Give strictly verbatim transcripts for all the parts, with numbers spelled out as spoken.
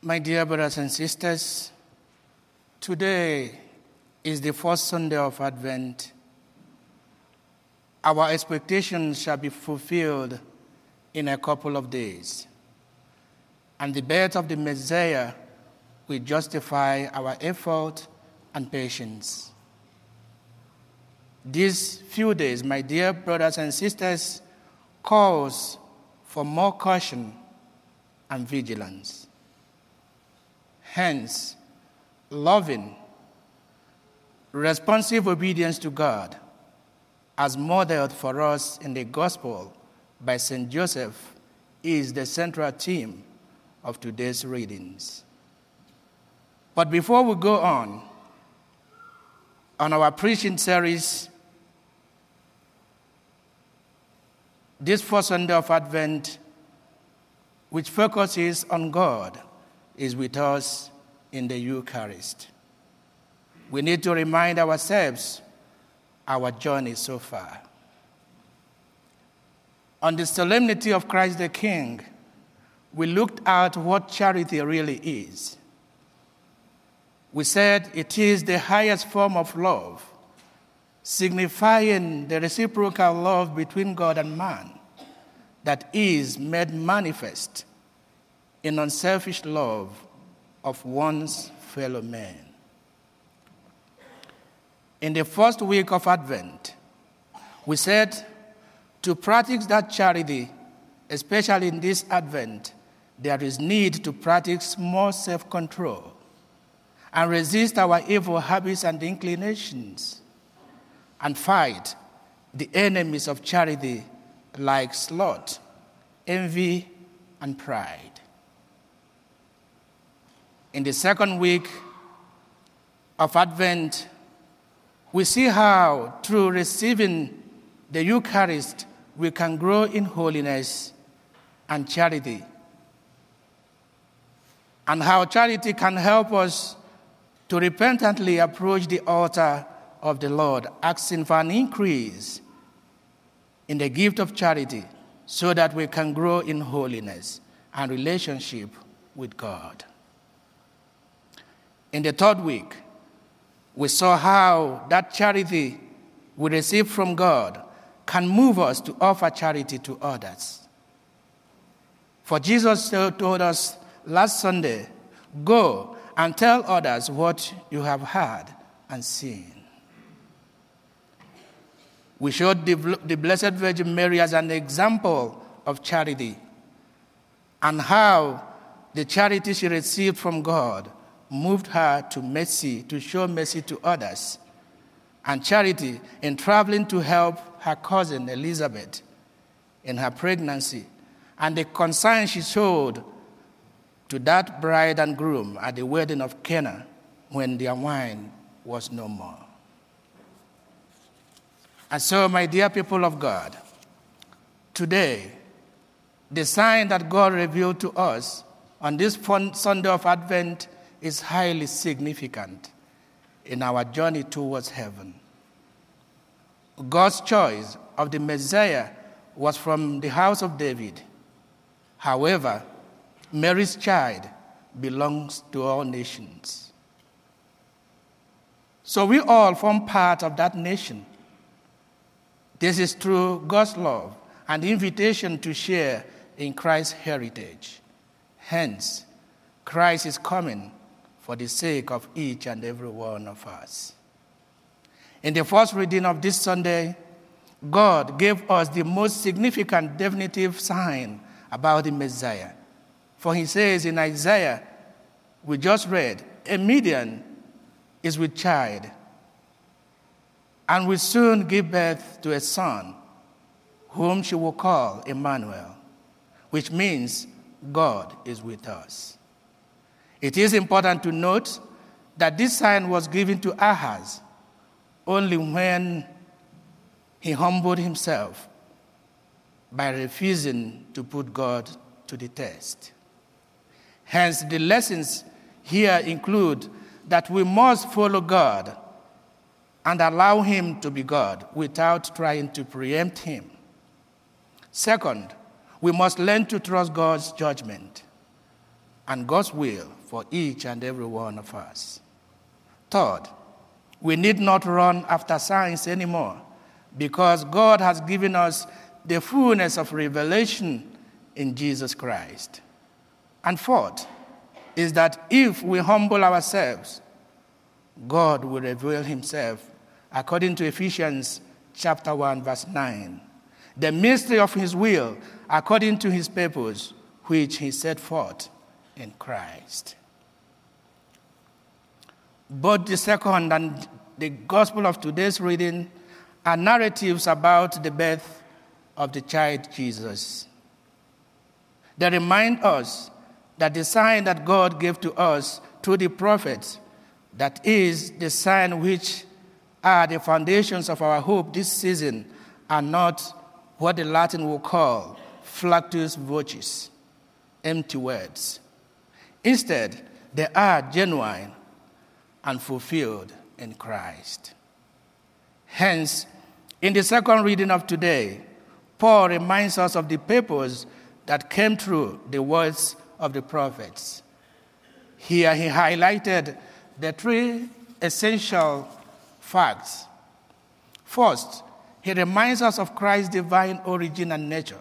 My dear brothers and sisters, today is the first Sunday of Advent. Our expectations shall be fulfilled in a couple of days, and the birth of the Messiah will justify our effort and patience. These few days, my dear brothers and sisters, calls for more caution and vigilance. Hence, loving, responsive obedience to God, as modeled for us in the Gospel by Saint Joseph, is the central theme of today's readings. But before we go on, on our preaching series, this first Sunday of Advent, which focuses on God, is with us in the Eucharist. We need to remind ourselves our journey so far. On the solemnity of Christ the King, we looked at what charity really is. We said it is the highest form of love, signifying the reciprocal love between God and man that is made manifest in unselfish love of one's fellow man. In the first week of Advent, we said to practice that charity, especially in this Advent, there is need to practice more self-control and resist our evil habits and inclinations and fight the enemies of charity like sloth, envy, and pride. In the second week of Advent, we see how, through receiving the Eucharist, we can grow in holiness and charity, and how charity can help us to repentantly approach the altar of the Lord, asking for an increase in the gift of charity so that we can grow in holiness and relationship with God. In the third week, we saw how that charity we receive from God can move us to offer charity to others. For Jesus told us last Sunday, "Go and tell others what you have heard and seen." We showed the, the Blessed Virgin Mary as an example of charity and how the charity she received from God moved her to mercy, to show mercy to others, and charity in traveling to help her cousin Elizabeth in her pregnancy, and the concern she showed to that bride and groom at the wedding of Cana when their wine was no more. And so, my dear people of God, today, the sign that God revealed to us on this Sunday of Advent is highly significant in our journey towards heaven. God's choice of the Messiah was from the house of David. However, Mary's child belongs to all nations. So we all form part of that nation. This is through God's love and invitation to share in Christ's heritage. Hence, Christ is coming for the sake of each and every one of us. In the first reading of this Sunday, God gave us the most significant definitive sign about the Messiah. For he says in Isaiah, we just read, "A Midian is with child, and will soon give birth to a son, whom she will call Emmanuel," which means God is with us. It is important to note that this sign was given to Ahaz only when he humbled himself by refusing to put God to the test. Hence, the lessons here include that we must follow God and allow him to be God without trying to preempt him. Second, we must learn to trust God's judgment. and God's will for each and every one of us. Third, we need not run after signs anymore because God has given us the fullness of revelation in Jesus Christ. And fourth is that if we humble ourselves, God will reveal himself according to Ephesians chapter one, verse nine. The mystery of his will according to his purpose, which he set forth in Christ. Both the second and the gospel of today's reading are narratives about the birth of the child Jesus. They remind us that the sign that God gave to us through the prophets, that is the sign which are the foundations of our hope this season, are not what the Latin will call flatus vocis, empty words. Instead, they are genuine and fulfilled in Christ. Hence, in the second reading of today, Paul reminds us of the purpose that came through the words of the prophets. Here he highlighted the three essential facts. First, he reminds us of Christ's divine origin and nature.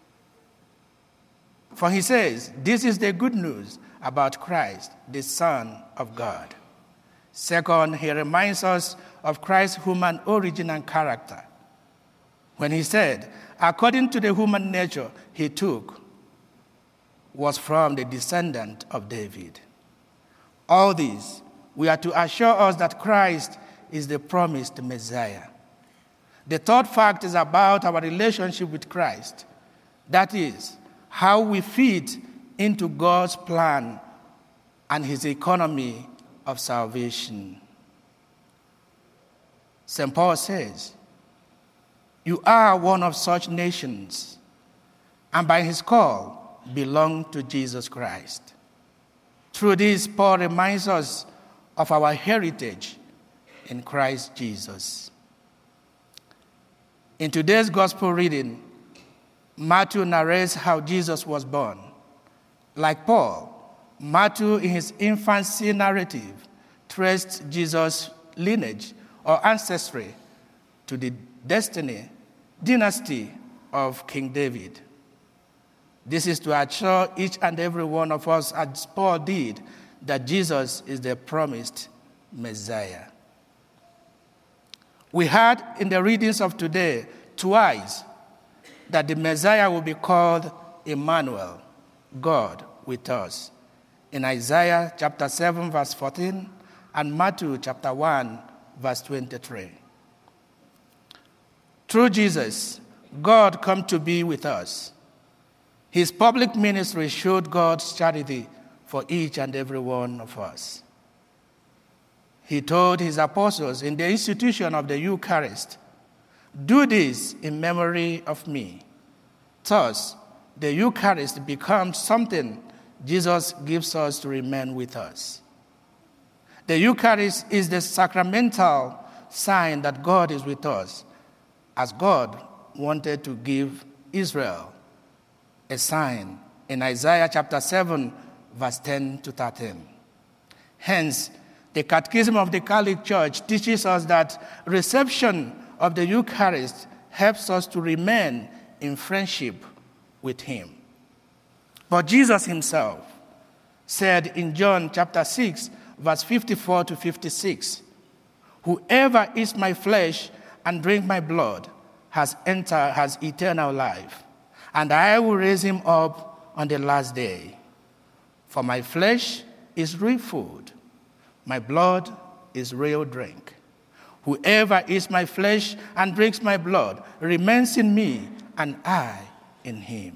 For he says, this is the good news about Christ, the Son of God. Second, he reminds us of Christ's human origin and character. When he said, according to the human nature he took, was from the descendant of David. All these, we are to assure us that Christ is the promised Messiah. The third fact is about our relationship with Christ. That is, how we fit into God's plan and his economy of salvation. Saint Paul says, you are one of such nations, and by his call belong to Jesus Christ. Through this, Paul reminds us of our heritage in Christ Jesus. In today's gospel reading, Matthew narrates how Jesus was born. Like Paul, Matthew, in his infancy narrative, traced Jesus' lineage or ancestry to the destiny, dynasty of King David. This is to assure each and every one of us, as Paul did, that Jesus is the promised Messiah. We heard in the readings of today twice that the Messiah will be called Emmanuel, God with us, in Isaiah chapter seven, verse fourteen, and Matthew chapter one, verse twenty-three. Through Jesus, God come to be with us. His public ministry showed God's charity for each and every one of us. He told his apostles in the institution of the Eucharist, do this in memory of me. Thus, the Eucharist becomes something Jesus gives us to remain with us. The Eucharist is the sacramental sign that God is with us, as God wanted to give Israel a sign in Isaiah chapter seven, verse ten to thirteen. Hence, the Catechism of the Catholic Church teaches us that reception of the Eucharist helps us to remain in friendship with him. But Jesus himself said in John chapter six, verse fifty-four to fifty-six, whoever eats my flesh and drink my blood has entered, has eternal life, and I will raise him up on the last day. For my flesh is real food, my blood is real drink. Whoever eats my flesh and drinks my blood remains in me, and I in him.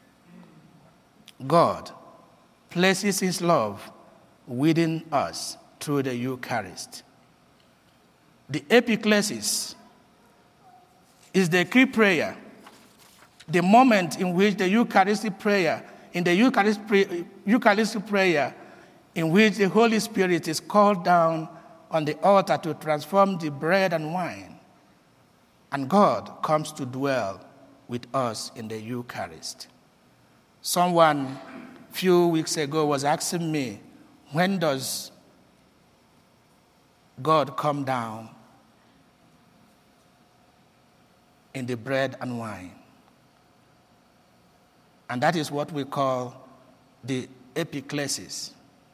God places his love within us through the Eucharist. The epiclesis is the key prayer, the moment in which the Eucharistic prayer, in the Eucharistic, Eucharistic prayer, in which the Holy Spirit is called down on the altar to transform the bread and wine, and God comes to dwell with us in the Eucharist. Someone few weeks ago was asking me, when does God come down in the bread and wine? And that is what we call the epiclesis.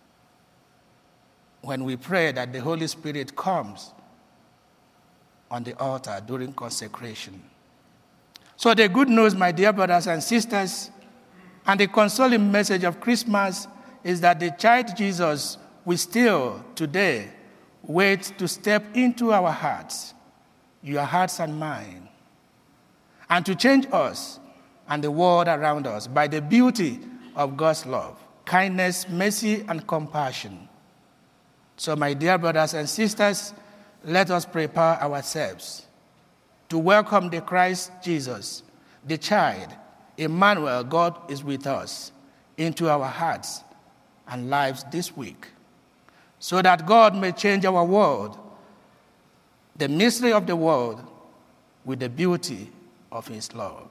When we pray that the Holy Spirit comes on the altar during consecration. So the good news, my dear brothers and sisters, and the consoling message of Christmas is that the child Jesus will still today wait to step into our hearts, your hearts and mine, and to change us and the world around us by the beauty of God's love, kindness, mercy, and compassion. So, my dear brothers and sisters, let us prepare ourselves to welcome the Christ Jesus, the child, Emmanuel, God is with us, into our hearts and lives this week, so that God may change our world, the mystery of the world, with the beauty of his love.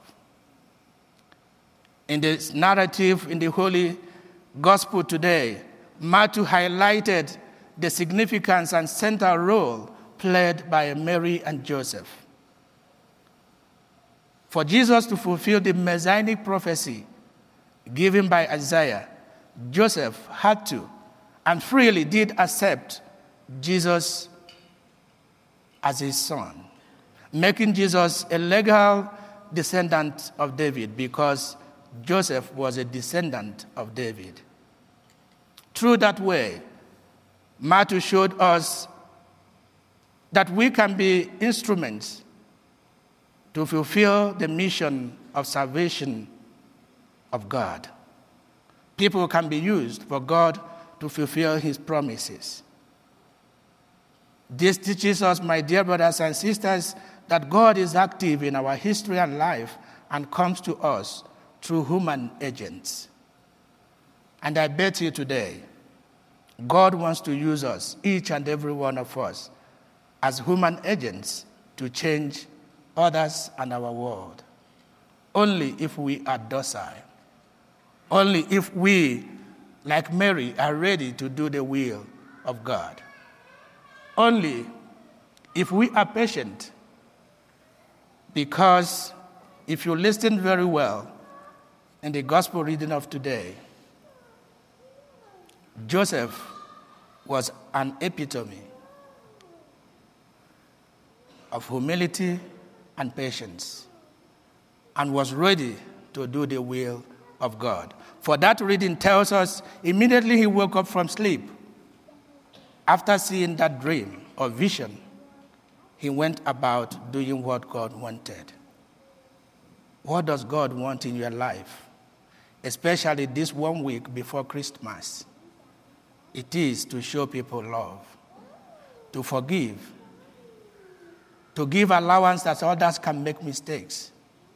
In this narrative in the Holy Gospel today, Matthew highlighted the significance and central role played by Mary and Joseph. For Jesus to fulfill the messianic prophecy given by Isaiah, Joseph had to and freely did accept Jesus as his son, making Jesus a legal descendant of David because Joseph was a descendant of David. Through that way, Matthew showed us that we can be instruments to fulfill the mission of salvation of God. People can be used for God to fulfill his promises. This teaches us, my dear brothers and sisters, that God is active in our history and life and comes to us through human agents. And I bet you today, God wants to use us, each and every one of us, as human agents to change others and our world. Only if we are docile. Only if we, like Mary, are ready to do the will of God. Only if we are patient. Because if you listen very well in the gospel reading of today, Joseph was an epitome of humility and patience and was ready to do the will of God. For that reading tells us immediately he woke up from sleep. After seeing that dream or vision, he went about doing what God wanted. What does God want in your life? Especially this one week before Christmas. It is to show people love, to forgive, to give allowance that others can make mistakes,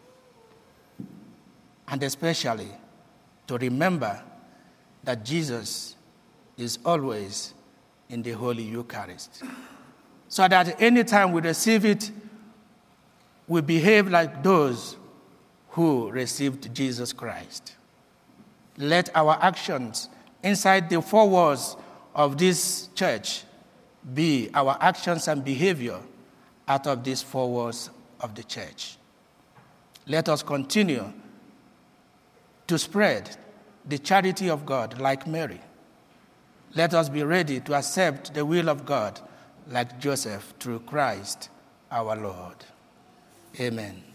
and especially to remember that Jesus is always in the Holy Eucharist. So that any time we receive it, we behave like those who received Jesus Christ. Let our actions inside the four walls of this church be our actions and behavior out of these four walls of the church. Let us continue to spread the charity of God like Mary. Let us be ready to accept the will of God like Joseph through Christ our Lord. Amen.